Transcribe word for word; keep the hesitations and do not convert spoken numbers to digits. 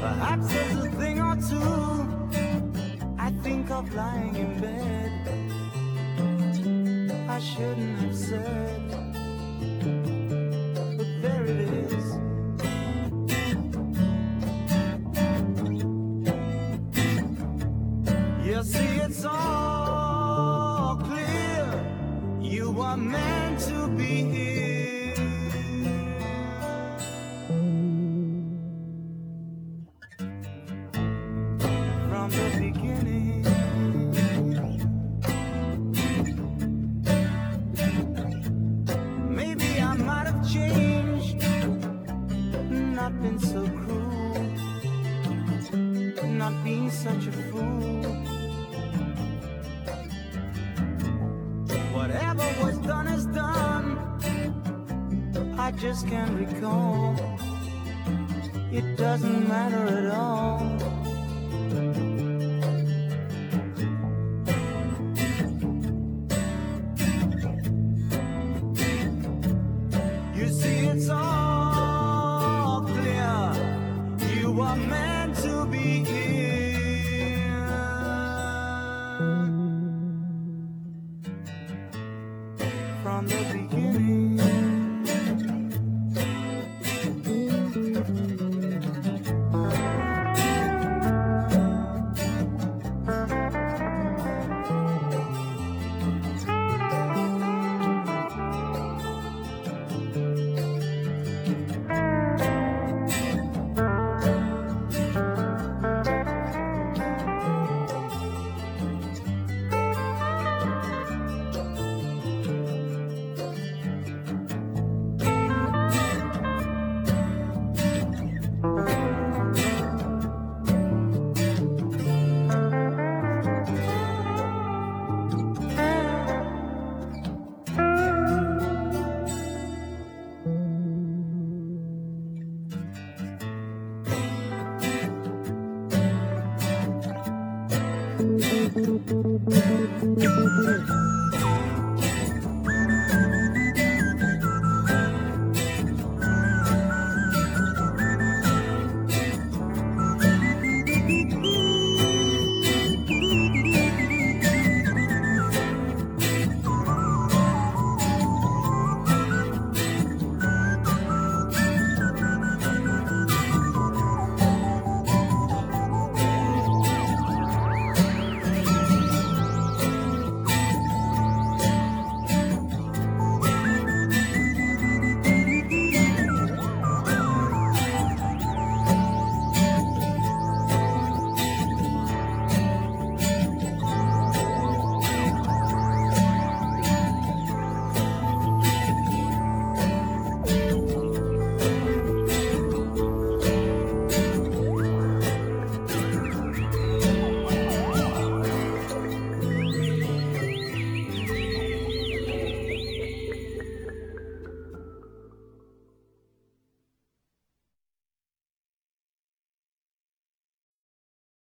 Perhaps there's a thing or two I think of lying in bed I shouldn't have said, but there it is. You see, it's all clear. You are meant to be here. From the beginning. Maybe I might have changed, not been so cruel, not being such a fool. Whatever was done is done. I just can't recall. It doesn't matter at all. You see, it's all clear. You are meant to be here. From the beginning. Thank you.